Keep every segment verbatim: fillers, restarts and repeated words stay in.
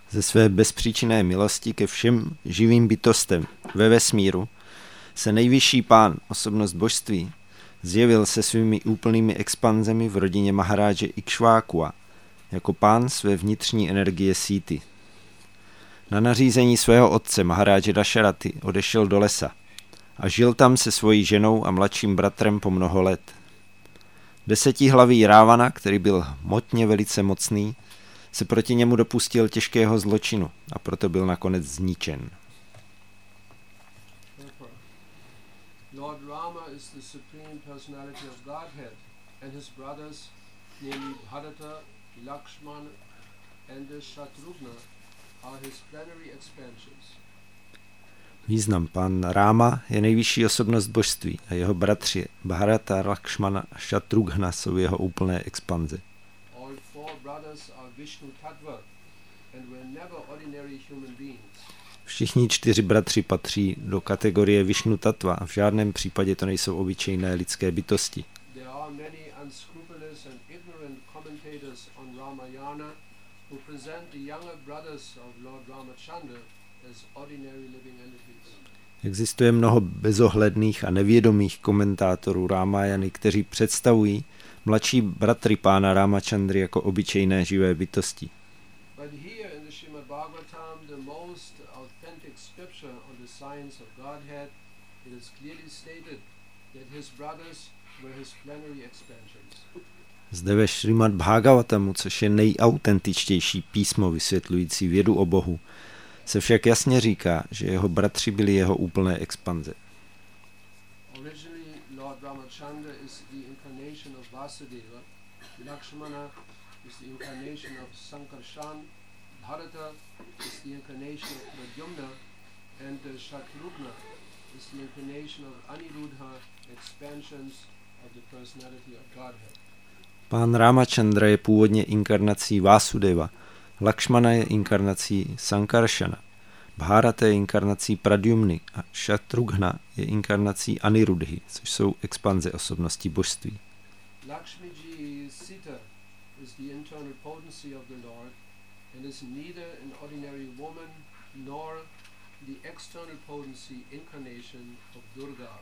Ze své bezpříčinné milosti ke všem živým bytostem ve vesmíru se nejvyšší pán, osobnost božství, zjevil se svými úplnými expanzemi v rodině Maharáže Ikšvákua jako pán své vnitřní energie síty. Na nařízení svého otce Maharáže Dašaraty odešel do lesa a žil tam se svojí ženou a mladším bratrem po mnoho let. Desetihlavý Rávana, který byl hmotně velice mocný, se proti němu dopustil těžkého zločinu a proto byl nakonec zničen. Lord Rama is the supreme personality of Godhead, and his brothers, namely Bharata, Lakshman, and Shatrughna, are his plenary expansions. Význam. Pán Ráma je nejvyšší osobnost božství a jeho bratři Bharata, Lakshmana a Shatrughna jsou jeho úplné expanze. All four brothers are Vishnu Tattva and were never ordinary human beings. Všichni čtyři bratři patří do kategorie Višnu Tattva a v žádném případě to nejsou obyčejné lidské bytosti. There are many unscrupulous and ignorant commentators on Ramayana who present the younger brothers of Lord Ramachandra as ordinary living entities. Existuje mnoho bezohledných a nevědomých komentátorů Rámájany, kteří představují mladší bratry pána Ramachandry jako obyčejné živé bytosti. But here in the Srimad Bhagavatam, the most authentic scripture on the science of Godhead, it is clearly stated that his brothers were his plenary expansions. Zde ve Šrimad Bhagavatamu, což je nejautentičtější písmo vysvětlující vědu o Bohu, se však jasně říká, že jeho bratři byli jeho úplné expanze. Originally, Lord Ramachandra is the incarnation of Vasudeva, Lakshmana is the incarnation of Sankarshan, Bharata is the incarnation of Pradyumna, and uh, Shatrughna is the incarnation of Aniruddha, expansions of the personality of Godhead. Pán Ramachandra je původně inkarnací Vásudeva, Lakšmana je inkarnací Sankaršana, Bharata je inkarnací Pradyumny a Shatrughna je inkarnací Aniruddhy, což jsou expanze osobnosti božství. Lakshmiji Sita is the internal potency of the Lord and is neither an ordinary woman nor the external potency incarnation of Durga.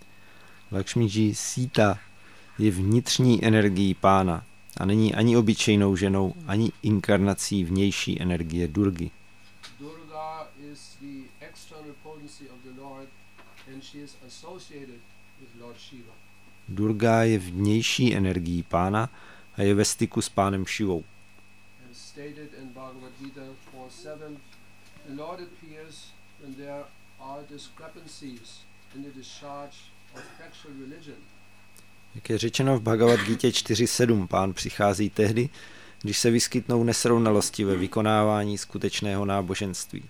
Lakšmiji Sita je vnitřní energií pána a není ani obyčejnou ženou, ani inkarnací vnější energie Durgy. Durga is the external potency of the Lord and she is associated with Lord Shiva. Durga je vnější energií pána a je ve styku s pánem Šivou. As stated in Bhagavad Gita four seven, the Lord appears when there are discrepancies in the discharge of factual religion. Jak je řečeno v Bhagavad Gita čtyři sedm, pán přichází tehdy, když se vyskytnou nesrovnalosti ve vykonávání skutečného náboženství.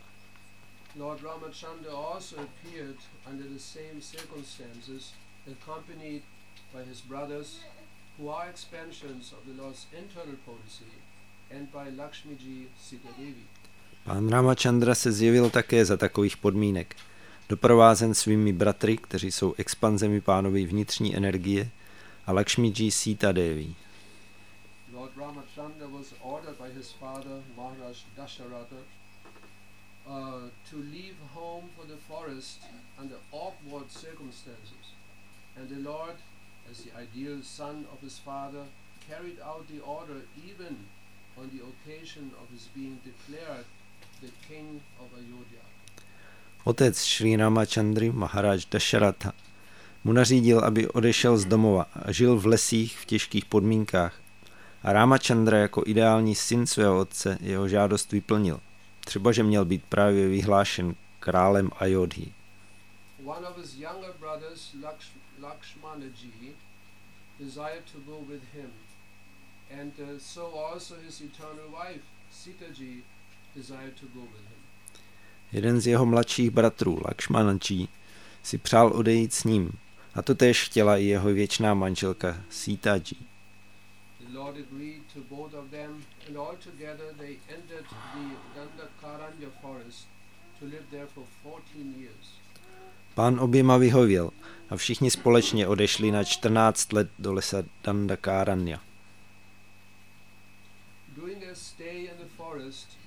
Lord Ramachandra also appeared under the same circumstances, accompanied by his brothers, who are expansions of the Lord's internal potency, and by Lakshmiji Sita Devi. Pán Ramachandra se zjevil také za takových podmínek, doprovázen svými bratry, kteří jsou expanzemi pánovy vnitřní energie, a Lakshmiji Sita Devi. Lord Ramachandra was ordered by his father Maharaj Dasharatha uh, to leave home for the forest under awkward circumstances, and the Lord, as the ideal son of his father, carried out the order even on the occasion of his being declared the king of Ayodhya. Otec Šrí Ramachandry, Maharaj Dasharatha, mu nařídil, aby odešel z domova a žil v lesích v těžkých podmínkách. A Ramachandra jako ideální syn svého otce jeho žádost vyplnil. Třeba, že měl být právě vyhlášen králem Ayodhyi. One of his younger brothers, Laksh- Lakshmanaji, desired to go with him, and uh, so also his eternal wife, Sitaji, desired to go with him. Jeden z jeho mladších bratrů, Lakšmanaji, si přál odejít s ním, a to též chtěla i jeho věčná manželka Sitaji. The Lord agreed to both of them, and all together they entered the Dandakaranya forest to live there for fourteen years. Pán oběma vyhověl a všichni společně odešli na čtrnáct let do lesa Dandakaranya. During their stay in the forest,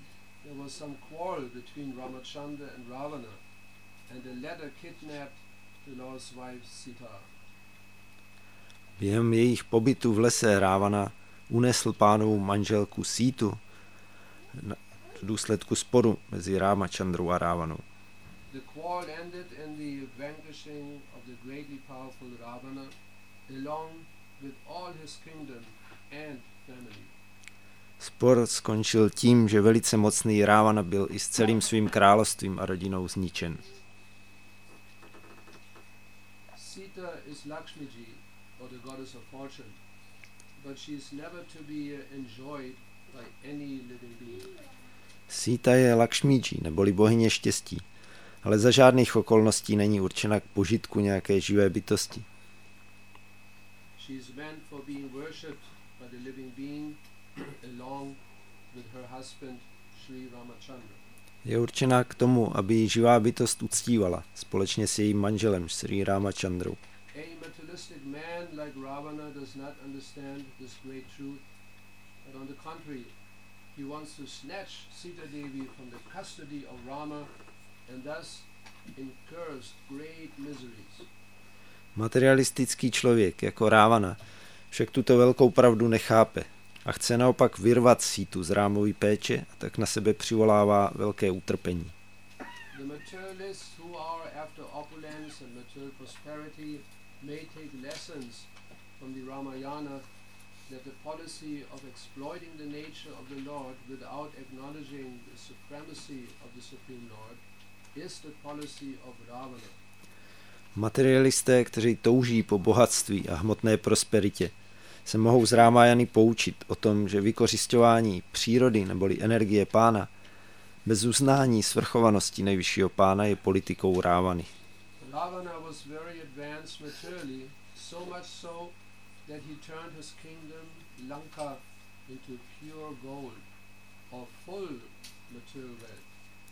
there was some quarrel between Ramachandra and Ravana, and the latter kidnapped the Lord's wife Sita. Během jejich pobytu v lese Rávana unesl pánovu manželku Sítu v důsledku sporu mezi Rámachandrou a Rávanou. The quarrel ended in the vanquishing of the greatly powerful Ravana, along with all his kingdom and family. Spor skončil tím, že velice mocný Rávana byl i s celým svým královstvím a rodinou zničen. Sita is Lakshmiji, or the goddess of fortune, but she is never to be enjoyed by any living being. Sita je Lakshmiji, neboli bohyně štěstí, ale za žádných okolností není určena k požitku nějaké živé bytosti. She is meant for being worshipped by the living being along with her husband Sri Ramachandra. Je určená k tomu, aby ji živá bytost uctívala společně s jejím manželem Sri Ramachandrou. A materialistic man like Ravana does not understand this great truth, but on the contrary, he wants to snatch Sita Devi from the custody of Rama and thus incurs great miseries. Materialistický člověk jako Rávana však tuto velkou pravdu nechápe a chce naopak vyrvat Sítu z Rámovy péče a tak na sebe přivolává velké utrpení. The materialists who are after opulence and material prosperity may take lessons from the Ramayana that the policy of exploiting the nature of the Lord without acknowledging the supremacy of the Supreme Lord is the policy of Ravana. Materialisté, kteří touží po bohatství a hmotné prosperitě, se mohou z Rámájany poučit o tom, že vykořisťování přírody neboli energie pána bez uznání svrchovanosti nejvyššího pána je politikou Rávany. Ravana was very advanced materially, so much so that he turned his kingdom Lanka into pure gold or full material wealth.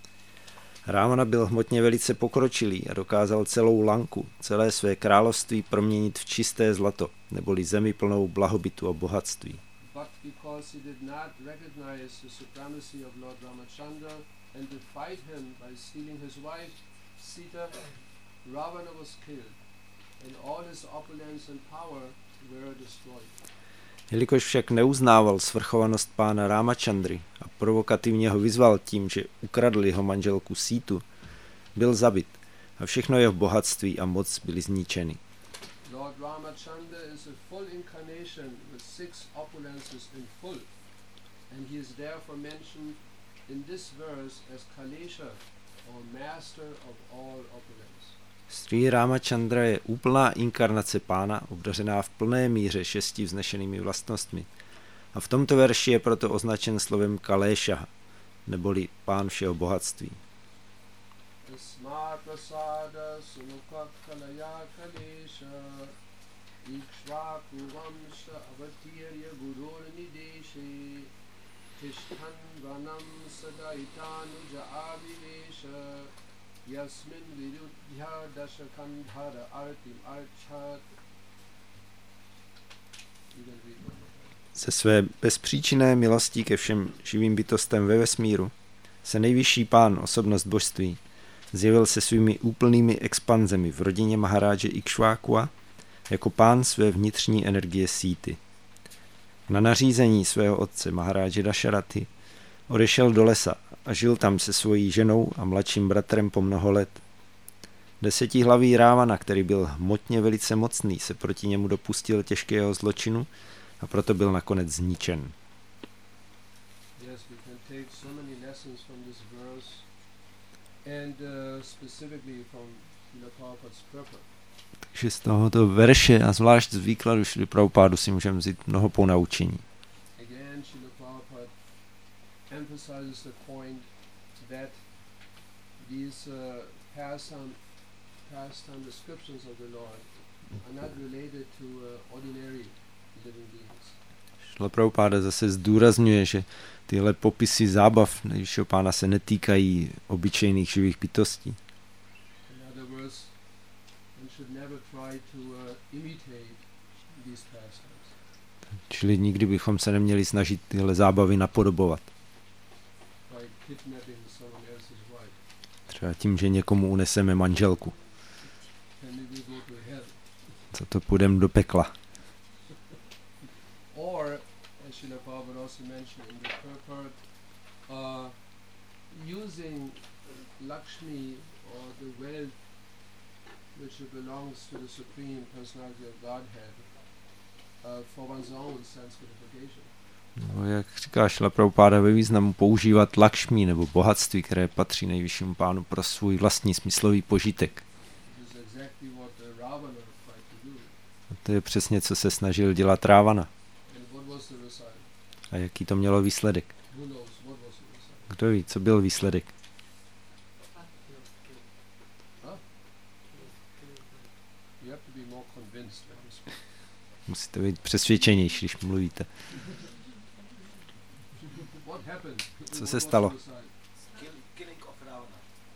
Rávana byl hmotně velice pokročilý a dokázal celou Lanku, celé své království proměnit v čisté zlato, neboli zemi plnou blahobytu a bohatství. But because he did not recognize the supremacy of Lord Ramachandra and defied him by stealing his wife, Sita, Ravana was killed, and all his opulence and power were destroyed. Jelikož však neuznával svrchovanost pána Rámachandry a provokativně ho vyzval tím, že ukradl jeho manželku Sítu, byl zabit a všechno jeho bohatství a moc byly zničeny. Lord Ramachandra is a full incarnation with six opulences in full, and he is therefore mentioned in this verse as Kalesha, or master of all opulence. Sri Ramachandra je úplná inkarnace pána, obdařená v plné míře šesti vznešenými vlastnostmi. A v tomto verši je proto označen slovem Kalesha, neboli pán všeho bohatství. Yasmin viruddhya dashakandhara artim archat. Ze své bezpříčinné milosti ke všem živým bytostem ve vesmíru se nejvyšší pán, osobnost božství, zjevil se svými úplnými expanzemi v rodině Maharáže Ikšvákua jako pán své vnitřní energie Síty. Na nařízení svého otce Maharáže Dašaraty odešel do lesa a žil tam se svojí ženou a mladším bratrem po mnoho let. Desetihlavý Rávana, který byl hmotně velice mocný, se proti němu dopustil těžkého zločinu a proto byl nakonec zničen. Yes, we can take so many lessons from this verse and uh, specifically from Srila Prabhupada's purport. Takže z tohoto verše a zvlášť z výkladu Šrily Prabhupádu si můžeme vzít mnoho ponaučení. Again, Srila Prabhupada emphasizes the point that these uh, pastime, pastime descriptions of the Lord are not related to uh, ordinary living beings. Šrila Prabhupáda zase zdůrazňuje, že tyhle popisy zábav nejvyššího pána se netýkají obyčejných živých bytostí. In other words, one should never try to uh, imitate these pastimes. Čili nikdy bychom se neměli snažit tyhle zábavy napodobovat. By kidnapping someone else's wife. Třeba tím, že někomu uneseme manželku. Then we will go to hell. Za to půjdeme do pekla. Or, as Srila Prabhupada also mentioned in the purport, uh, using Lakshmi or the wealth which belongs to the Supreme Personality of Godhead uh, for one's own sense gratification. No, jak říká Šrila Prabhupáda, ve významu používat Lakšmí nebo bohatství, které patří nejvyššímu pánu pro svůj vlastní smyslový požitek. Exactly what the Ravana tried to do. A to je přesně, co se snažil dělat Rávana. And what was the result? A jaký to mělo výsledek? Who knows what was the result? Kdo ví, co byl výsledek? Huh? You have to be more convinced when you speak. Musíte být přesvědčenější, když mluvíte. What happened? Co What se was stalo? the result? Killing of Ravana.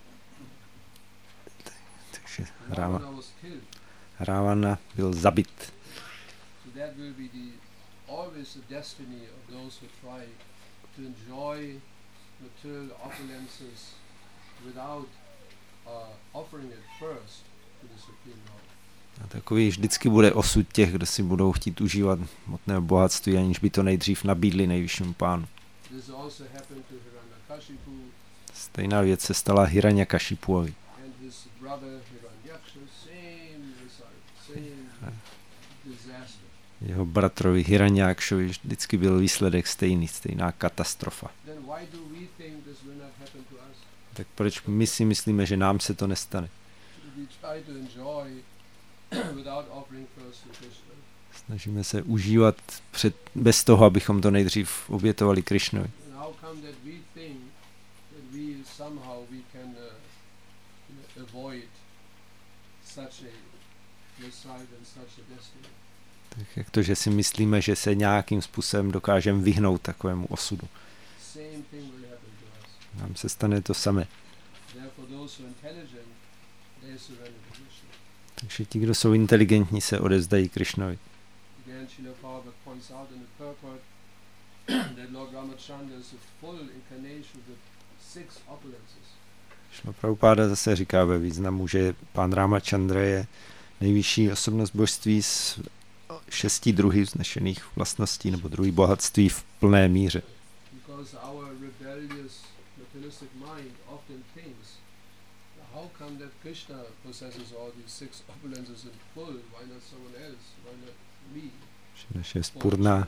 Takže Ráva, Ravana was killed. Rávana byl zabit. So that will be the always the destiny of those who try to enjoy material opulences without uh, offering it first to the Supreme Lord. A takový vždycky bude osud těch, kdo si budou chtít užívat hmotné bohatství, aniž by to nejdřív nabídli nejvyššímu pánu. This also happened to Hiranyakashipu Stejná věc se stala Hiranyakashipuovi. and his brother Hiranyaksha, same result, same disaster. Jeho bratrovi Hiranyakshovi vždycky byl výsledek stejný, stejná katastrofa. Then why do we think this will not happen to us? Tak proč my si myslíme, že nám se to nestane? We try to enjoy without offering first to Krishna. Snažíme se užívat před, bez toho, abychom to nejdřív obětovali Krišnovi. And how come that we think that we somehow we can uh, you know, avoid such a result and such a destiny? Tak jak to, že si myslíme, že se nějakým způsobem dokážeme vyhnout takovému osudu. Same thing will happen to us. Nám se stane to samé. Therefore, those who are intelligent, they surrender to Krishna. Takže ti, kdo jsou inteligentní, se odevzdají Krišnovi. Again, Srila Prabhupada points out in the purport that Lord Ramachandra is a full incarnation with six opulences. Šrila Prabhupáda zase říká ve významu, že pán Ramachandra je nejvyšší osobnost božství s šesti druhy vznešených vlastností nebo druhý bohatství v plné míře. Because our rebellious materialistic mind often thinks, how come that Krishna possesses all these six opulences in full? Why not someone else? Why not me? Že naše spurná,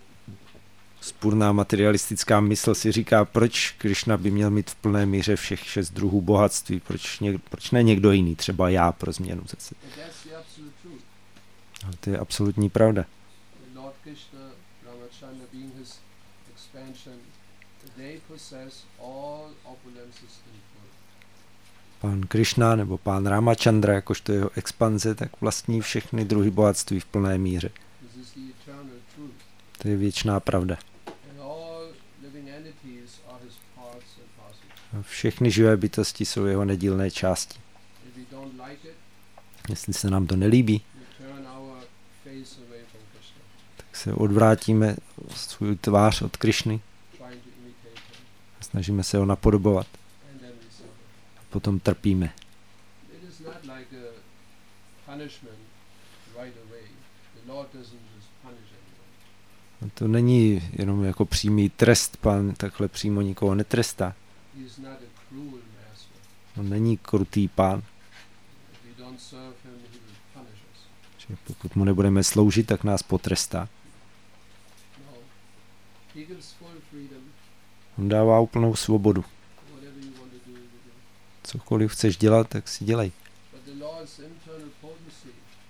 spurná materialistická mysl si říká, proč Krishna by měl mít v plné míře všech šest druhů bohatství, proč, něk, proč ne někdo jiný, třeba já pro změnu zase. But that's the absolute truth. Ale to je absolutní pravda. Lord Krishna, Ramachandra being his expansion, they possess all opulences in full. Pán Krishna nebo pán Ramachandra, jakožto jeho expanze, tak vlastní všechny druhy bohatství v plné míře. This is the eternal truth. To je věčná pravda. And all living entities are his parts and parcels. A všechny živé bytosti jsou jeho nedílné části. If we don't like it, Jestli se nám to nelíbí, we turn our face away from Krishna, tak se odvrátíme svůj tvář od Krišny trying to imitate him, a snažíme se ho napodobovat. and then we suffer. A potom trpíme. It is not like a punishment right away. The Lord doesn't just punish anyone. A to není jenom jako přímý trest, pán takhle přímo nikoho netrestá. He is not a cruel master. On není krutý pán, If we don't serve him, he will punish us. že pokud mu nebudeme sloužit, tak nás potrestá. No. He gives full freedom. On dává úplnou svobodu. Whatever you want to do, you do. Cokoliv chceš dělat, tak si dělej. But the Lord's internal potency,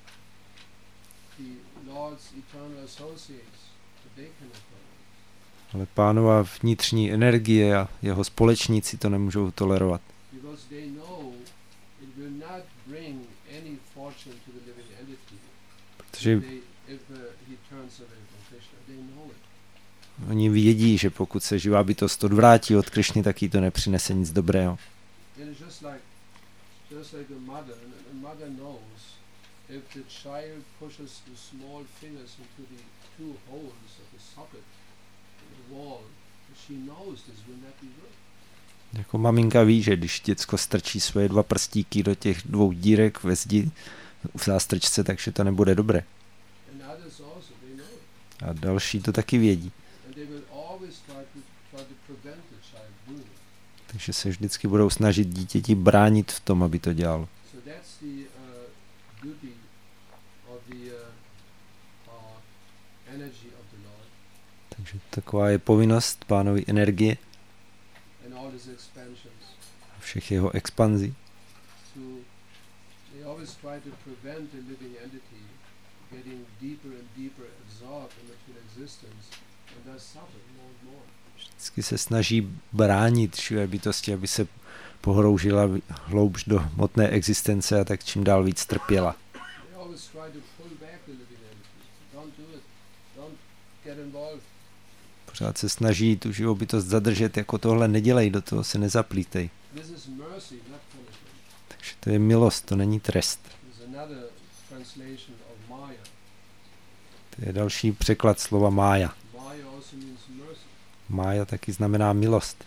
the Lord's eternal associates, they cannot tolerate. Ale pánova vnitřní energie a jeho společníci to nemůžou tolerovat. Because they know it will not bring any fortune to the living entity Protože if, they, if uh, he turns away from Krishna. They know it. oni vědí, že pokud se živá bytost odvrátí od Krišny, tak jí to nepřinese nic dobrého. It is just like, just like a mother. And a mother knows if the child pushes the small fingers into the two holes of the socket in the wall, she knows this will not be good. Jako maminka ví, že když děcko strčí svoje dva prstíky do těch dvou dírek ve zdi v zástrčce, takže to nebude dobré. And others also, they know it. A další to taky vědí. And they will always try to, try to prevent the child doing it. Takže se vždycky budou snažit dítěti bránit v tom, aby to dělalo. So that's the uh, duty of the uh, uh, energy of the Lord Takže taková je povinnost Pánovy energie and all his expansions. a všech jeho expanzí. So they always try to prevent the living entity getting deeper and deeper absorbed in material existence and thus suffer more and more. Vždycky se snaží bránit živé bytosti, aby se pohroužila hloubš do hmotné existence a tak čím dál víc trpěla. They always try to pull back the living entity. Don't do it. Don't get involved. Pořád se snaží tu živou bytost zadržet, jako tohle nedělej, do toho se nezaplítej. This is mercy, not punishment. Takže to je milost, to není trest. There's another translation of Maya. To je další překlad slova mája. Maya also means mercy. Mája taky znamená milost.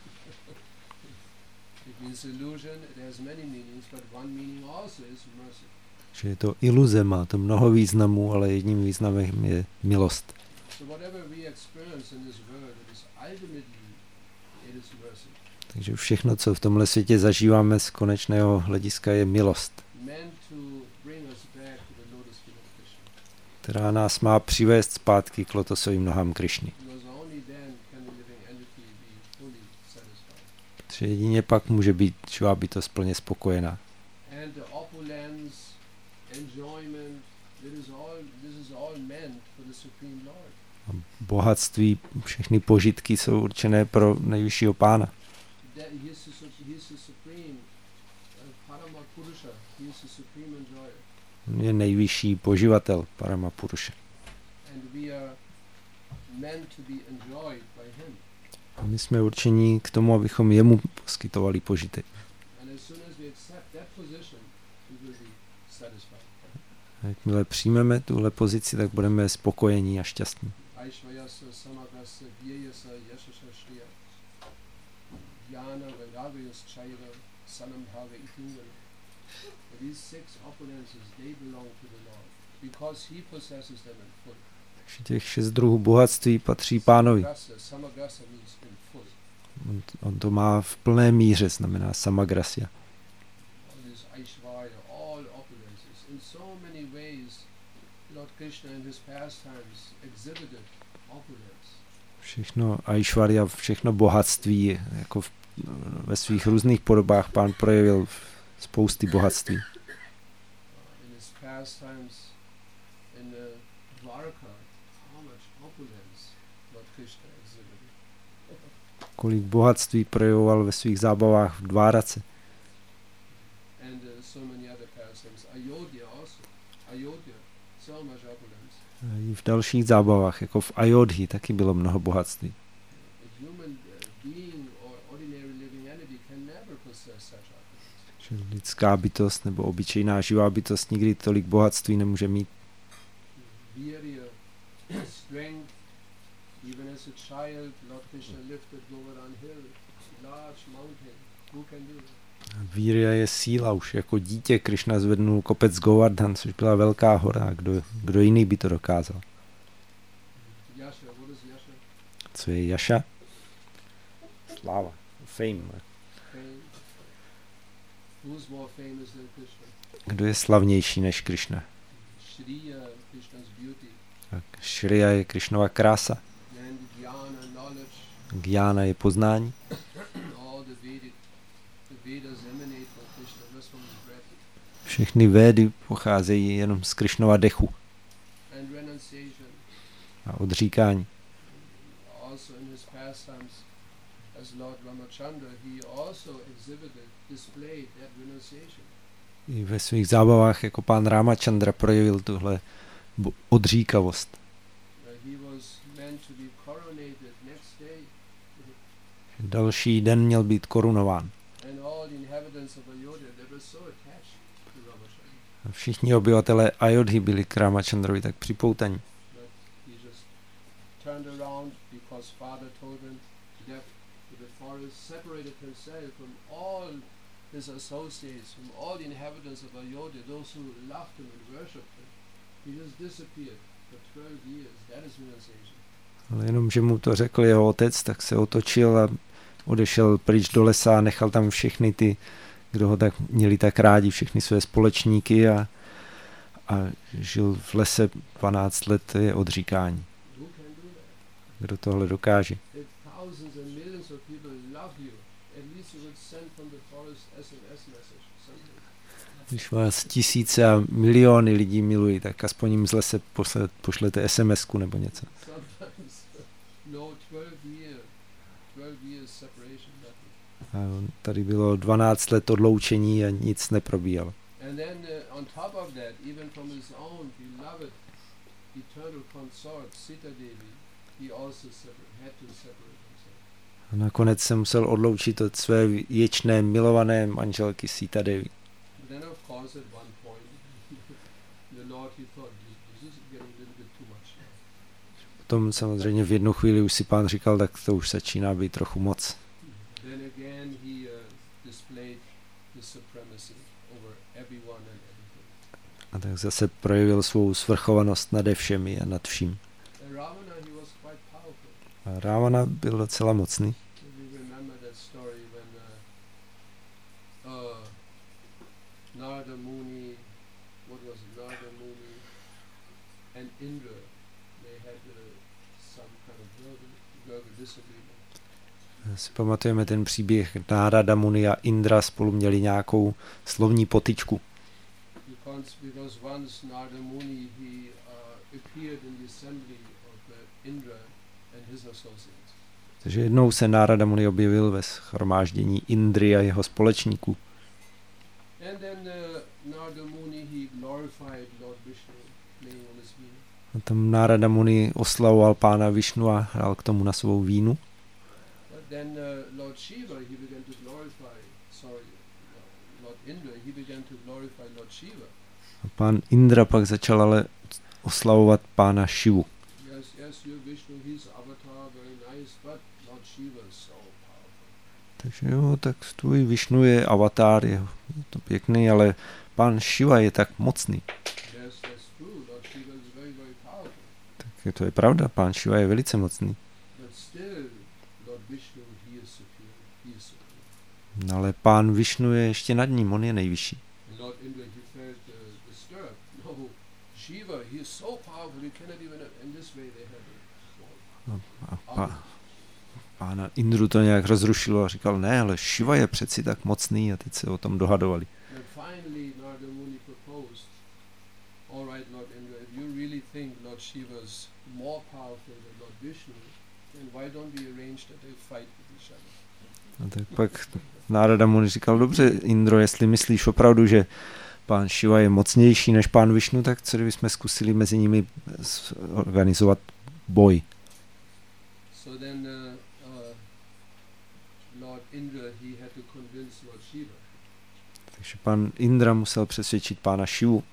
It means illusion. It has many meanings, but one meaning also is mercy. Že je to iluze, má to mnoho významů, ale jedním významem je milost. So whatever we experience in this world, it is ultimately it is mercy. Takže všechno, co v tomhle světě zažíváme z konečného hlediska, je milost, Meant to bring us back to the lotus feet of Krishna. která nás má přivést zpátky k lotosovým nohám Krišny. Because only then can the living entity be fully satisfied. Protože jedině pak může být živá bytost plně spokojená. And the opulence, enjoyment, this is all this is all meant for the Supreme Lord. Bohatství, všechny požitky jsou určené pro nejvyššího Pána. That he is the, su- he is the supreme uh, Parama Purusha. He is the supreme enjoyer. On je nejvyšší poživatel, Parama Purusha. And we are meant to be enjoyed by him. A my jsme určení k tomu, abychom jemu poskytovali požitek. And as soon as we accept that position, we will be satisfied. A jakmile přijmeme tuhle pozici, tak budeme spokojení a šťastní. Aishvayasa samagrasa vyeyasa yashasha shriya jnana vairagayas chaira sanambhava itingana. These six opulences, they belong to the Lord because he possesses them in full. Takže těch šest druhů bohatství patří Pánovi. Samagrasa, samagrasa means in full. On, on to má v plné míře, znamená samagrasya. All this Aishvarya, all opulences. In so many ways, Lord Krishna in his pastimes exhibited opulence. Všechno Aishvarya, všechno bohatství, jako v, ve svých různých podobách Pán projevil spousty bohatství. Uh, in his pastimes in the Dwarka, how much opulence Lord Krishna exhibited. Kolik bohatství projevoval ve svých zábavách v Dvárace. And uh, so many other pastimes. Ayodhya also. Ayodhya, so much opulence. A i v dalších zábavách, jako v Ayodhi, taky bylo mnoho bohatství. A human uh, being or ordinary living entity can never possess such opulence. Že lidská bytost nebo obyčejná živá bytost nikdy tolik bohatství nemůže mít. Virya, strength, even as a child, Lord Krishna lifted Govardhan Hill, large mountain. Who can do that? Vírja je síla, už jako dítě Krišna zvednul kopec Govardhan, což byla velká hora. Kdo, kdo jiný by to dokázal? Yasha, what is Yasha? Co je Yasha? Sláva, fame. Fame. Who's more famous than Krishna? Kdo je slavnější než Krišna? Shriya, Krishna's beauty. Šriya je Krišnova krása. And jnana, knowledge. Gyana je poznání. All the Vedic, the Vedas emanate from Krishna, just from his breath. Všechny védy pocházejí jenom z Krišnova dechu And renunciation. a odříkání. Also in his pastimes, as Lord Ramachandra, he also exhibited, displayed that renunciation. I ve svých zábavách jako pán Ramachandra projevil tuhle bo- odříkavost. Uh, he was meant to be coronated next day, Další den měl být korunován. and all the inhabitants of Ayodhya, they were so attached to Ramachandra. A všichni obyvatelé Ayodhy byli k Ramachandrovi tak připoutaní. But he just turned around because father told him, left to the forest, separate separated himself from all his associates, from all the inhabitants of Ayodhya, those who loved him and worshipped him. He just disappeared for twelve years. That is realization. Ale jenom, že mu to řekl jeho otec, tak se otočil a odešel pryč do lesa a nechal tam všechny ty, kdo ho tak měli tak rádi, všechny své společníky a, a žil v lese dvanáct let je odříkání. Kdo tohle dokáže? Když vás tisíce a miliony lidí milují, tak aspoň jim z lese posle, pošlete es em esku nebo něco. A tady bylo dvanáct let odloučení a nic neprobíhalo. A nakonec se musel odloučit od své věčné milované manželky Sita Devi. Potom samozřejmě v jednu chvíli už si pán říkal, tak to už začíná být trochu moc. A tak zase projevil svou svrchovanost nade všemi a nad vším. A Rávana byl docela mocný. Si pamatujeme ten příběh, Nárada Muni a Indra spolu měli nějakou slovní potyčku. Takže jednou se Nárada Muni objevil ve shromáždění Indry a jeho společníků. A tam Nárada Muni oslavoval pána Višnu a hrál k tomu na svou vínu. Then uh, Lord Shiva, he began to glorify, sorry, Lord Indra, he began to glorify Lord Shiva. A pán Indra pak začal ale oslavovat pána Shivu. Yes, yes, you Vishnu, his avatar, very nice, but Lord Shiva is so powerful. Takže jo, tak tvůj Višnu je avatar, je to pěkný, ale pán Shiva je tak mocný. Yes, that's true. Lord Shiva is very, very powerful. Tak to je pravda, pán Shiva je velice mocný. But still, Lord Vishnu, he is superior. He is superior. No, ale pán Višnu je ještě nad ním, on je nejvyšší. Lord Indra, he felt uh, disturbed. No, Shiva, he is so powerful, you cannot even, in this way they had a, a pána Indru to nějak rozrušilo a říkal, ne, ale Shiva je přeci tak mocný a teď se o tom dohadovali. And finally, Narada Muni proposed, all right, Lord Indra, if you really think Lord Shiva is more powerful than Lord Vishnu, then why don't we arrange that they fight with each other? A tak pak Nárada Muni říkal, dobře, Indro, jestli myslíš opravdu, že pán Shiva je mocnější než pán Višnu, tak co kdybychom zkusili mezi nimi organizovat boj. So then uh, uh, Lord Indra, he had to convince Lord Shiva. Takže pán Indra musel přesvědčit pána Shivu.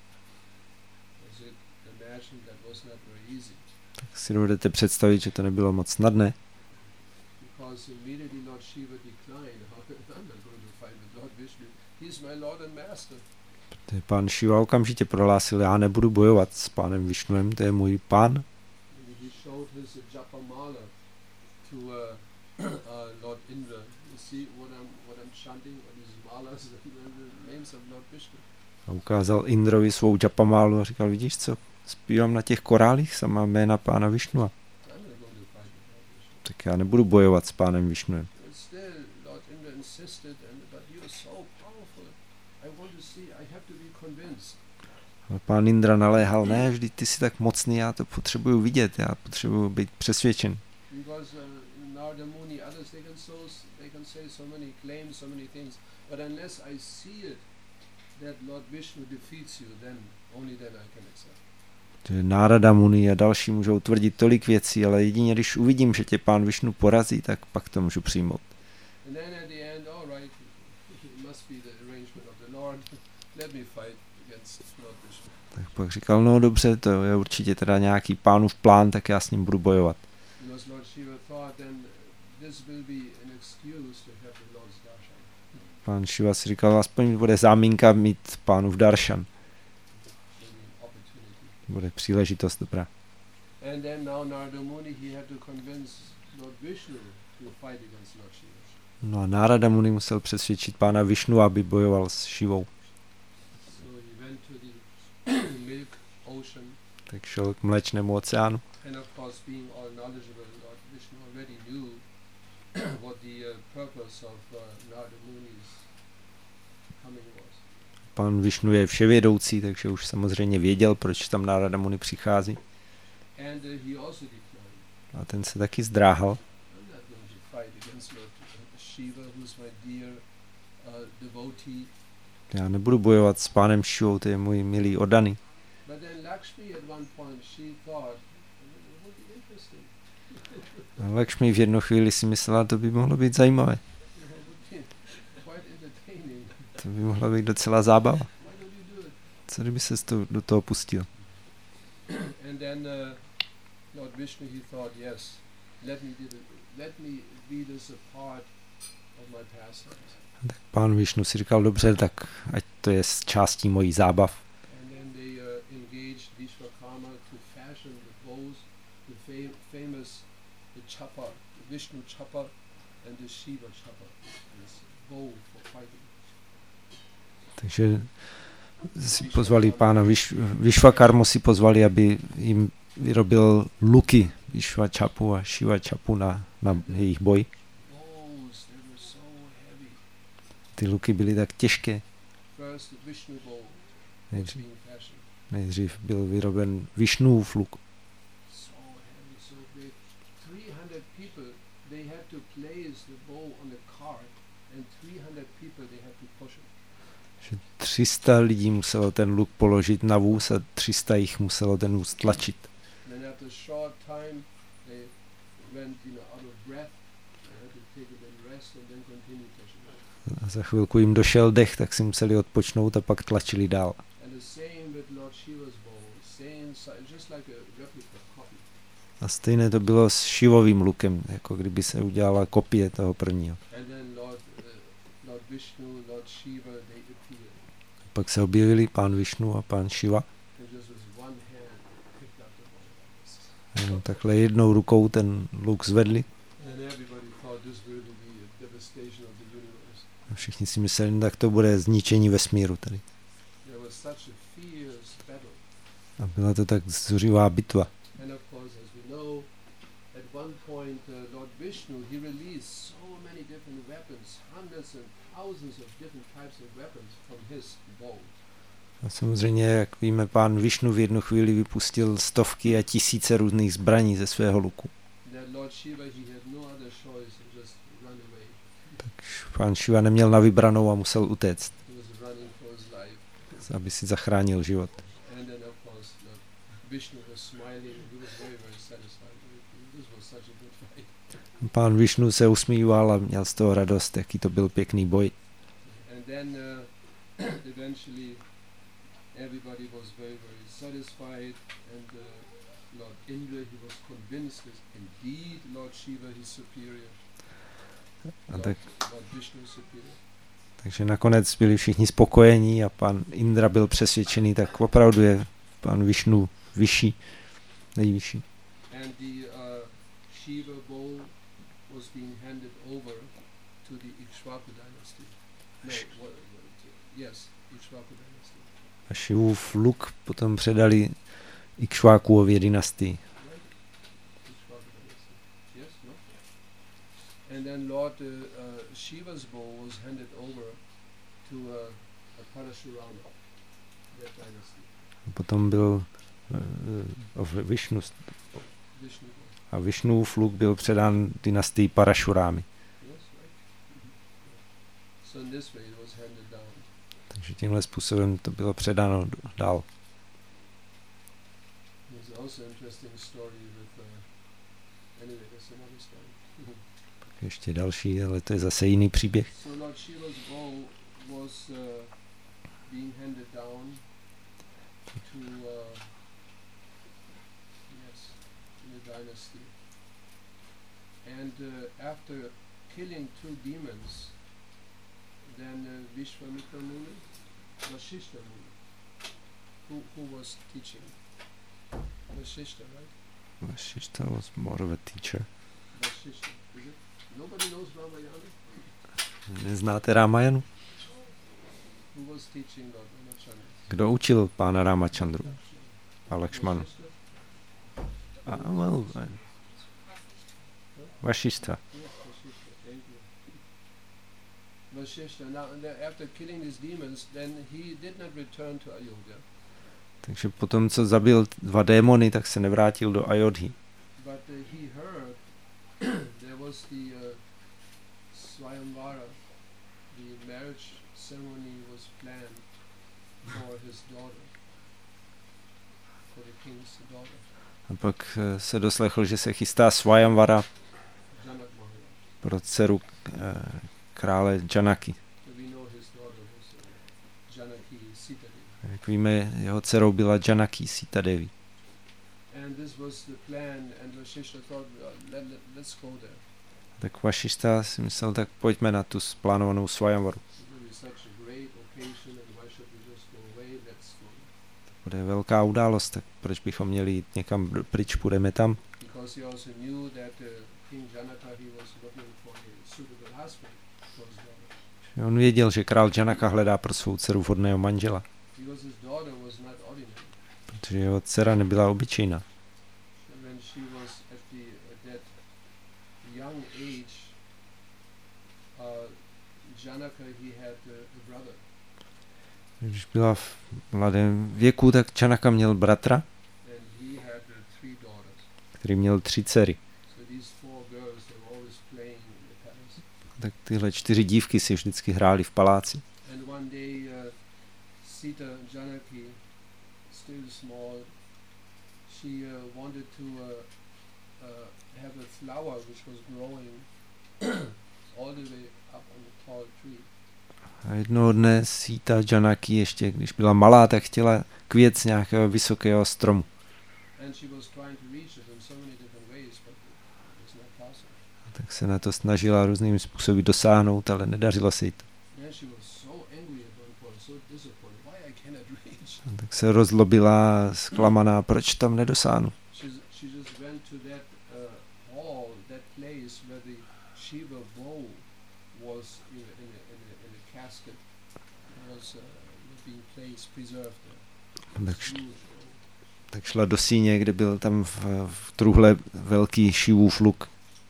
As it imagined, that was not very easy. Tak si dovedete představit, že to nebylo moc snadné. Because immediately Lord Shiva declined. I'm not going to fight with Lord Vishnu. He's my Lord and Master. Protože pán Shiva okamžitě prohlásil, já nebudu bojovat s pánem Višnuem, to je můj pán. He showed his japa mala to uh, uh, Lord Indra. You see what I'm what I'm chanting, all these malas, the names of Lord Vishnu. A ukázal Indrovi svou japamálu a říkal, vidíš co, zpívám na těch korálích sama jména pána Višnua. Tak já nebudu bojovat s pánem Višnuem. Ale pán Indra naléhal, ne, vždyť ty jsi tak mocný, já to potřebuju vidět, já potřebuju být přesvědčen. Nárada Muni a další můžou tvrdit tolik věcí, ale jedině když uvidím, že tě pán Višnu porazí, tak pak to můžu přijmout. Tak pak říkal, no dobře, to je určitě teda nějaký pánův plán, tak já s ním budu bojovat. this will be an excuse to have the Lord's darshan. Pán Šiva si říkal, aspoň bude záminka mít pánův darshan. Maybe an opportunity. Bude příležitost dobrá. And then now Narada Muni, he had to convince Lord Vishnu to fight against Lord Shiva. No a Nárada Muni musel přesvědčit pána Višnu, aby bojoval s Šivou. So he went to the milk ocean. Tak šel k mléčnému oceánu. And of course, being all knowledgeable, Lord Vishnu already knew what the uh, purpose of uh, Narada Muni's coming was. Pán Višnu je vševědoucí, takže už samozřejmě věděl, proč tam Nárada Muni přichází. And uh, he also declined. A ten se taky zdráhal. I'm not going to fight against Lord Shiva, who's my dear uh, devotee. Já nebudu bojovat s pánem Šivou, to je můj milý oddaný. But then Lakshmi at one point, she thought, it would be interesting. A Lakšmi v jednu chvíli si myslela, to by mohlo být zajímavé. It would be quite entertaining. To by mohla být docela zábava. Why don't you do it? Co kdyby se do toho pustil? And then uh, Lord Vishnu, he thought, yes, let me, do the, let me be this a part of my pastimes. Tak pán Višnu si říkal, dobře, tak ať to je s částí mojí zábav. And then they uh, engaged Vishwakarma to fashion the bows, the fam- famous the chapa, the Vishnu chapa and the Shiva chapa, this bow for fighting. Takže si pozvali pána Viš, Višvakarmu si pozvali, aby jim vyrobil luky Višvačapu a Šivačapu na, na jejich boj. Bows, they were so heavy. Ty luky byly tak těžké. First the Vishnu bow was Nejdřív, being fashioned. nejdřív byl vyroben Višnův luk. So heavy, so big. three hundred people, they had to place the bow on a cart, and three hundred people, they had to push it. Že tři sta lidí muselo ten luk položit na vůz a tři sta jich muselo ten vůz tlačit. Then after a short time, they went, you know, out of breath. They had to take a little rest and then continue pushing it. A za chvilku jim došel dech, tak si museli odpočnout a pak tlačili dál. And the same with Lord Shiva's bow, same size, just like a replica copy. A stejné to bylo s Šivovým lukem, jako kdyby se udělala kopie toho prvního. And then Lord, uh, Lord Vishnu, Lord Shiva, they appeared. Pak se objevili pán Višnu a pán Šiva. And just with one hand, picked up the bow like this. A jenom takhle jednou rukou ten luk zvedli. And everybody thought this will be a devastation of the universe. A všichni si mysleli, tak to bude zničení vesmíru tady. There was such a fierce battle. A byla to tak zuřivá bitva. And of course, as we know, at one point uh, Lord Vishnu, he released so many different weapons, hundreds and thousands of different types of weapons from his bow. A samozřejmě, jak víme, pán Višnu v jednu chvíli vypustil stovky a tisíce různých zbraní ze svého luku. That Lord Shiva, he had no other choice than just run away. Tak pán Šiva neměl na vybranou a musel utéct, He was running for his life. aby si zachránil život. And then of course Lord Vishnu was smiling. He was very, very satisfied. This was such a good fight. Pán Višnu se usmíval a měl z toho radost, jaký to byl pěkný boj. And then uh, eventually everybody was very, very satisfied, and uh, Lord Indra, he was convinced that indeed Lord Shiva is superior, A Lord, tak, Lord Vishnu is superior. takže nakonec byli všichni spokojení a pan Indra byl přesvědčený, tak opravdu je pan Višnu vyšší, nejvyšší. And the uh, Shiva bow was being handed over to the Ikshvaku dynasty. No, what, what, yes, Ikshvaku dynasty. A Šivův luk potom předali Ikšvákuově dynastii. Right? Ikshvaku dynasty. Yes, no? And then Lord uh, uh, Shiva's bow was handed over to uh, a Parashurama, that dynasty. Potom byl uh, Višnu, Vishnu bow. a Višnův luk byl předán dynastii Parašurámy. Yes, right? So in this way it was handed down. Takže tímhle způsobem to bylo předáno dál. There's also an interesting story with, uh, anyway, there's another story. Ještě další, ale to je zase jiný příběh. So Lord Shiva's bow was uh, being handed down to, uh, yes, in the dynasty. And uh, after killing two demons, then uh, Vishwamitra Muni, Vasishtha Muni, who, who was teaching? Vasishtha, right? Vasishtha was more of a teacher. Vasishtha, is it? Nobody knows Ramayana? Neznáte Ramayanu? Who was teaching Lord Ramachandra? Kdo učil pána Ramachandru? A Lakšmanu. A, well, uh, Vasishtha. Vasishtha. Now, and then after killing these demons, then he did not return to Ayodhya. Takže potom, co zabil dva démony, tak se nevrátil do Ayodhy. But uh, he heard there was the uh, Swayamvara, the marriage ceremony was planned for his daughter, for the king's daughter, A pak eh, se doslechl, že se chystá Swayamvara Janak Maharaj. pro dceru eh, krále Janaki. So we know his daughter was uh, Janaki Sita Devi. Jak víme, jeho dcerou byla Janaki Sita Devi. And this was the plan, and Vasishtha thought, uh, let, let, let's go there. Tak Vasishtha si myslel, tak pojďme na tu plánovanou Swayamvaru. It will be such a great occasion, and why should we just go away? Let's go. Bude velká událost, tak proč bychom měli jít někam pryč, půjdeme tam. Because he also knew that uh, King Janaka, he was looking for a suitable husband for his daughter. On věděl, že král Janaka hledá pro svou dceru vhodného manžela, Because his daughter was not ordinary. protože jeho dcera nebyla obyčejná. And when she was at, the, at that young age, uh, Janaka, he had uh, a brother. Když byla v mladém věku, tak Janaka měl bratra, And he had uh, three daughters. který měl tři dcery. So these four girls, they were always playing in the palace. Tak tyhle čtyři dívky si vždycky hrály v paláci. And one day, uh, Sita Janaki, still small, she uh, wanted to uh, uh, have a flower which was growing all the way up on the tall tree. A jednoho dne Sita Janaki ještě, když byla malá, tak chtěla květ z nějakého vysokého stromu. And she was trying to reach it in so many different ways, but it was not possible. Tak se na to snažila různými způsoby dosáhnout, ale nedařilo se jí to. And she was so angry at one point, so disappointed. Why I cannot reach? A tak se rozlobila, zklamaná, proč tam nedosáhnu. She she just went to that uh, hall, that place where the Shiva bow was in a, in a, in a, in a casket, was uh, being placed, preserved there. Tak, Huge bow. tak šla do síně, kde byl tam v, v truhle velký Šivův luk.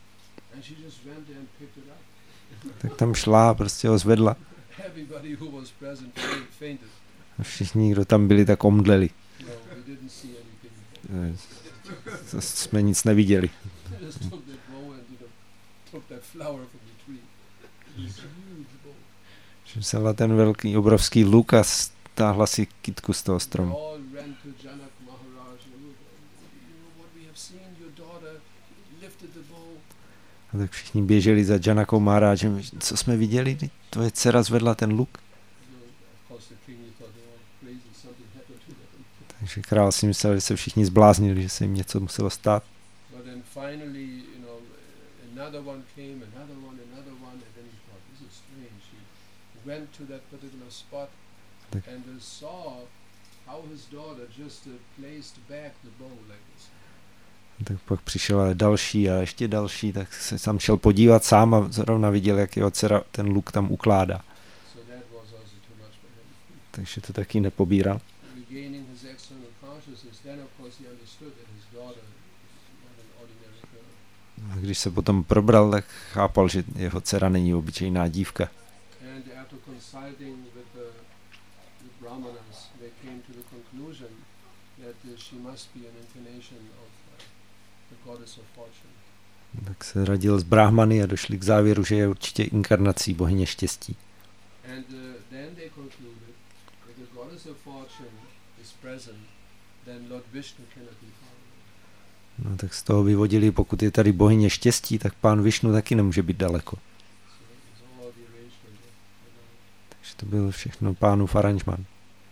And she just went there and picked it up. Tak tam šla a prostě ho zvedla. Everybody who was present faint- fainted. A všichni, kdo tam byli, tak omdleli. No, we didn't see anything. Eh, to jsme nic neviděli. She just took that bow and you know, took that flower from the tree. This huge bow. Že vzala ten velký, obrovský luk a stáhla si kytku z toho They stromu. all ran to Janak Maharaj. And, look, you know what we have seen, your daughter lifted the bow. A tak všichni běželi za Janakou Maharážem. Co jsme viděli? Tvoje dcera zvedla ten luk. You know, of course, the king, he thought they were all crazy. Something happened to them. Takže král si myslel, že se všichni zbláznili, že se jim něco muselo stát. But then finally, you know, another one came, another one, another one, and then he thought, this is strange. He went to that particular spot Tak. and uh, saw how his daughter just uh, placed back the bow like this. Tak pak přišel ale další a ještě další, tak se tam šel podívat sám a zrovna viděl, jak jeho dcera ten luk tam ukládá. So that was also too much for him. Takže to taky nepobíral. Regaining his external consciousness, then of course he understood that his daughter is not an ordinary girl. A když se potom probral, tak chápal, že jeho dcera není obyčejná dívka. And after consulting with the, the Brahmanas, they came to the conclusion that uh, she must be an incarnation of uh, the goddess of fortune. Tak se radil s Brahmany a došli k závěru, že je určitě inkarnací bohyně štěstí. And uh, then they concluded if the goddess of fortune is present, then Lord Vishnu cannot be far away. No tak z toho vyvodili, pokud je tady bohyně štěstí, tak pán Višnu taky nemůže být daleko. So it was all the arrangement of, you know. Takže to byl všechno pánův aranžman.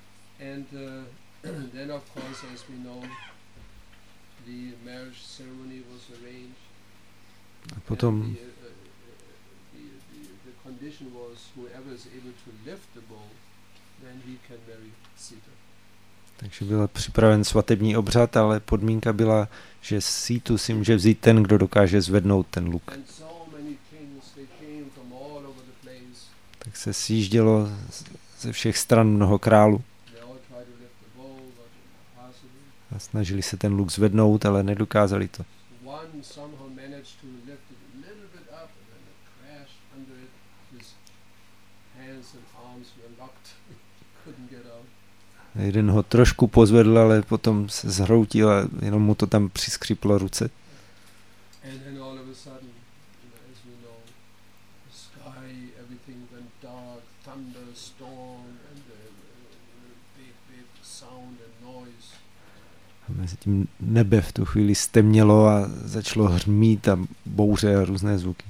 And uh, then of course, as we know, the marriage ceremony was arranged A potom And the, uh, uh, the, the, the condition was whoever is able to lift the bowl, then he can marry Sita. takže byl připraven svatební obřad, ale podmínka byla, že sítu si může vzít ten, kdo dokáže zvednout ten luk. And so many kings, they came from all over the place. Tak se sjíždělo z- ze všech stran mnoho králů They all tried to lift the bowl, but impossible. a snažili se ten luk zvednout, ale nedokázali to. One somehow managed to lift it a little bit up, and then it crashed under it. His hands and arms were locked. He couldn't get out. Jeden ho trošku pozvedl, ale potom se zhroutil a jenom mu to tam přiskřiplo ruce. And then all of a sudden, you know, as we know, the sky, everything went dark, thunder, storm, and uh, big, big sound and noise. A mezi tím nebe v tu chvíli stemnělo a začalo hřmít a bouře a různé zvuky.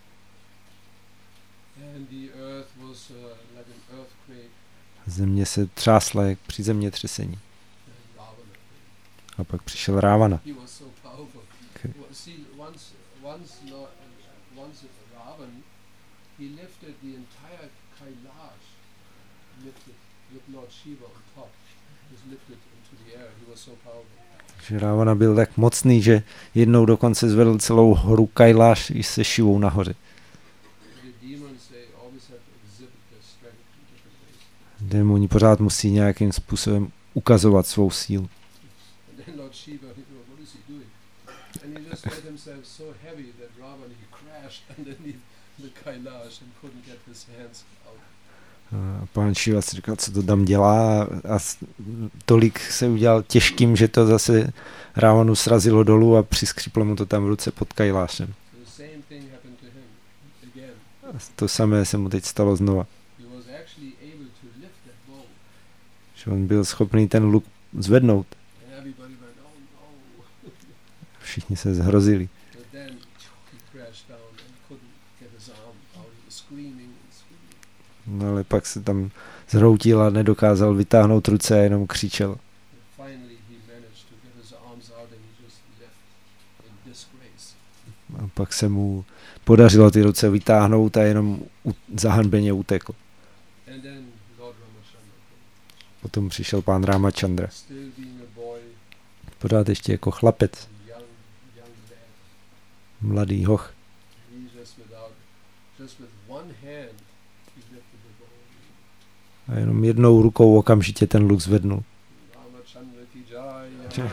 And the earth was uh, like an earthquake. Země se třásla jak při zemětřesení. And Ravana came. A pak přišel Rávana. He was so powerful. Okay. Well, see, once, once, Lord, once Ravan, he lifted the entire Kailash, lifted with Lord Shiva on top. Just lifted into the air. He was so powerful. Že Rávana byl tak mocný, že jednou dokonce zvedl celou horu Kailaš i se Šivou nahoře. The demons, they always have to exhibit their strength in different ways. Démoni pořád musí nějakým způsobem ukazovat svou sílu. And then Lord Shiva, he thought, what is he doing? And he just made himself so heavy that Ravan, he crashed underneath the Kailash and couldn't get his hands out. A pán Šiva si říkal, co to tam dělá a s- tolik se udělal těžkým, že to zase Rávanu srazilo dolů a přiskřiplo mu to tam v ruce pod Kailášem. So the same thing happened to him again. A to samé se mu teď stalo znova. He was actually able to lift that bowl. Že on byl schopný ten luk zvednout. And everybody went, oh no. Všichni se zhrozili. But then he crashed down and couldn't get his arm out. He was screaming and screaming. No ale pak se tam zhroutil a nedokázal vytáhnout ruce a jenom křičel. And finally he managed to get his arms out and he just left in disgrace. A pak se mu podařilo ty ruce vytáhnout a jenom u- zahanbeně utekl. And then Lord Ramachandra came. Potom přišel pán Ramachandra. Still being a boy, Pořád ještě jako chlapec, a young, young lad. mladý hoch. He just without, just with one hand, he lifted the bowl. A jenom jednou rukou okamžitě ten luk zvednul. Ramachandra ki jai,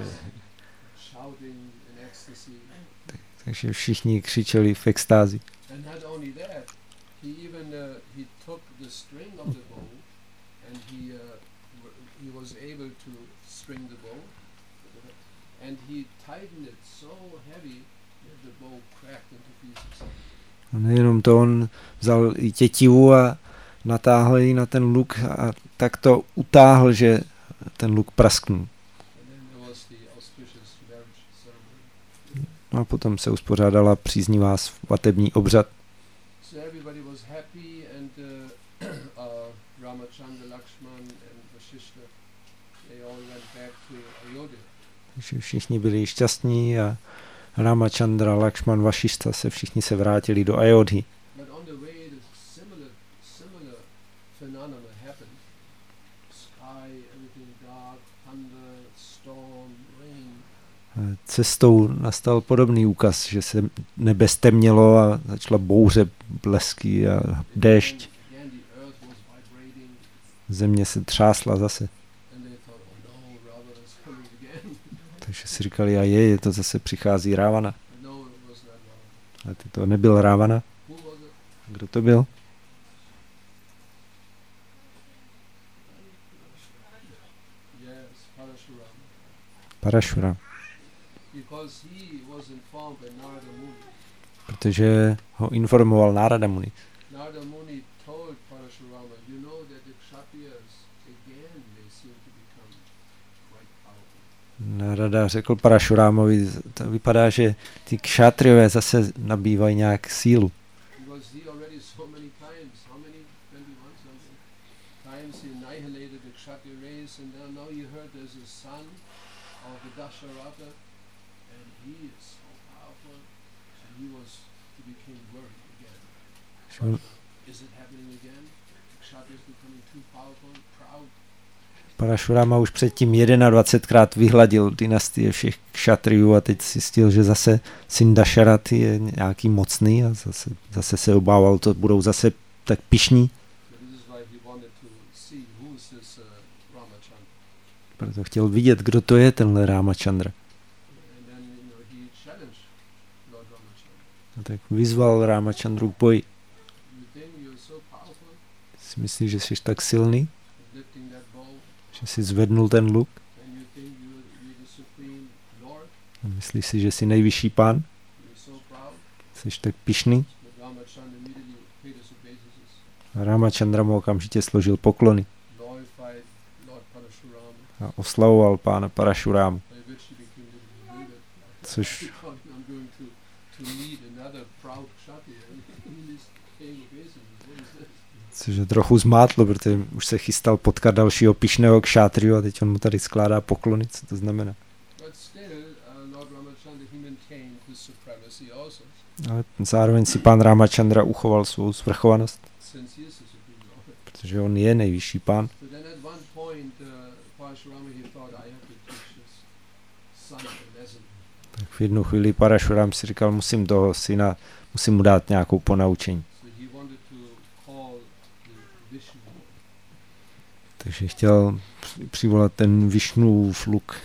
shouting in ecstasy. Takže všichni křičeli v extázi. And not only that, he even uh, he took the string of the bow, and he uh, w- he was able to string the bow, and he tightened it so heavy that the bow cracked into pieces. A nejenom to, on vzal i tětivu a natáhl ji na ten luk a tak to utáhl, že ten luk prasknul. And then there was the auspicious marriage ceremony. No a potom se uspořádala příznivá svatební obřad. So everybody was happy, and uh, uh, Ramachandra, Lakshman, and Vashishta, they all went back to Ayodhya. Takže všichni byli šťastní a Ramachandra, Lakshman, Vašista se všichni se vrátili do Ayodhy. But on the way, the similar, similar phenomena happened. Sky, everything dark, thunder, storm, rain. Cestou nastal podobný úkaz, že se nebe stemnělo a začala bouře, blesky a déšť. Again, the earth was vibrating, Země se třásla zase. and they thought, oh no, Ravana is coming again. Takže si říkali, a je, je to zase přichází Rávana. No, it was not Ravana. Ale ty to nebyl Rávana. Who was it? Kdo to byl? Yes, Parashurama. Parashura. Because he was informed by Narada Muni. Protože ho informoval Nárada Muni. Narada Muni told Parashurama, you know that the Kshatriyas, again, they seem to become quite powerful. Nárada řekl Parashurámovi, to vypadá, že ty kšátriové zase nabývají nějak sílu. Because he already so many times, how many, twenty-one something, times he annihilated the Kshatriya race, and now, now you heard there's a son of the Dasharatha, and he is so powerful, so he was he became worried again. Že Is it happening again? Kshatriyas becoming too powerful, proud. Parašurama už předtím jedenadvacetkrát vyhladil dynastie všech kšatriů a teď zjistil, že zase syn Dašaraty je nějaký mocný a zase, zase se obával, to budou zase tak pyšní. So this is why he wanted to see who is this uh, Ramachandra. Proto chtěl vidět, kdo to je tenhle Ramachandra. And then you know he challenged Lord Ramachandra. A tak vyzval Ramachandru k boji. You think you're so powerful, Si myslíš, že jsi tak silný, lifting that bow, že jsi zvednul ten luk? and you think you're, you're the supreme Lord, A myslíš si, že jsi nejvyšší pán? you're so proud. Jsi tak pyšný? But Ramachandra immediately paid his obeisances, A Ramachandra mu okamžitě složil poklony glorified Lord Parashuram, a oslavoval pána Parašurámu, by which he became a little deluded. což He thought, I'm going to, to meet another proud Kshatriya, and he's paying obeisances. What is this? což ho trochu zmátlo, protože už se chystal potkat dalšího pyšného kšátriu a teď on mu tady skládá poklony, co to znamená. But still, uh, Lord Ramachandra, he maintained his supremacy also, Ale zároveň si pán Ramachandra uchoval svou svrchovanost, since he is the supreme Lord. protože on je nejvyšší pán. So then at one point, uh, Parashurama, he thought, I have to teach his son a lesson. Tak v jednu chvíli Parašurám si říkal, musím toho syna, musím mu dát nějakou ponaučení. So he wanted to call the Vishnu. Takže chtěl při- přivolat ten Višnův luk.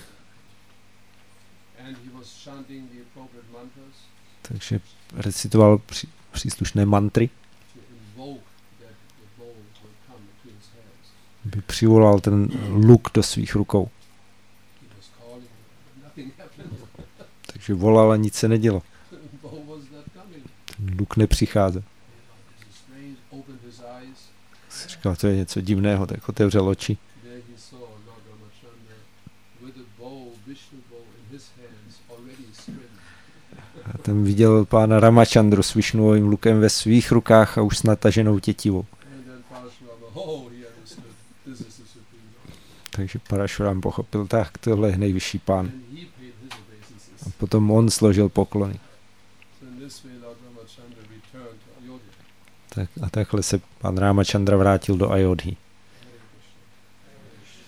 And he was chanting the appropriate mantras Takže recitoval při, příslušné mantry, to invoke that the bow will come into his hands. aby přivolal ten luk do svých rukou. He was calling, nothing happened. Takže volal a nic se nedělo. The bow was not coming. Ten luk nepřicházel. This is strange, opened his eyes. Si říkal, to je něco divného, tak otevřel oči. There he saw Lord Ramachandra with a bow, Vishnu bow in his hands, already stricken. A tam viděl pána Ramachandru s Višnuovým lukem ve svých rukách a už s nataženou tětivou. And then Parashurama, oh, he understood, this is the supreme Lord. Takže Parašurám pochopil, tak tohle je nejvyšší pán. And he paid his obeisances. A potom on složil poklony. So in this way, Lord Ramachandra returned to Ayodhya. Tak, a takhle se pán Ramachandra vrátil do Ayodhy. Hare Krishna.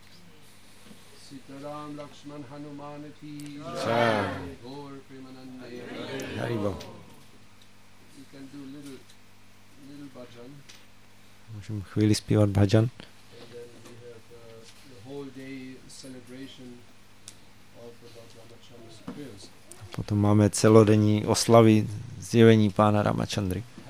Sitaram Lakshman Hanuman ki Jai. Gaur Premanande. Haribol. You can do little, little bhajan, Můžeme chvíli zpívat bhajan. and then we have uh, the whole day celebration of the Lord Ramachandra's appearance. Potom máme celodenní oslavy zjevení pána Ramachandry.